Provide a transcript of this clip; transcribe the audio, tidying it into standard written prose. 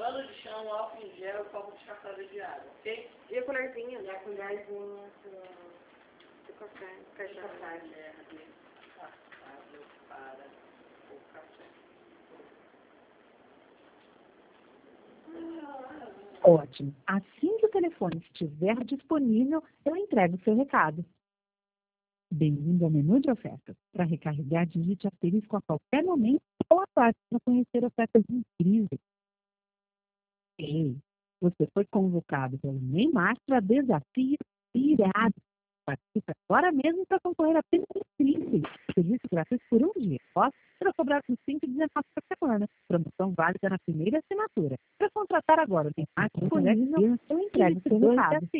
pano de chão, álcool em gel e copo descartável de água, ok? E a colherzinha, né? A colherzinha do café. Serve afastável para o café. Ótimo. Assim que o telefone estiver disponível, eu entrego o seu recado. Bem-vindo ao menu de ofertas. Para recarregar, digite asterisco a qualquer momento ou aguarde para conhecer ofertas incríveis. Ei, você foi convocado pelo Neymar para desafio irado. Participe agora mesmo para concorrer a prêmios incríveis. Serviço gratuito por um dia. Posso para cobrar por 5,19 por semana. Promoção válida na primeira assinatura. Para contratar agora o Neymar disponível, eu entrego o seu recado.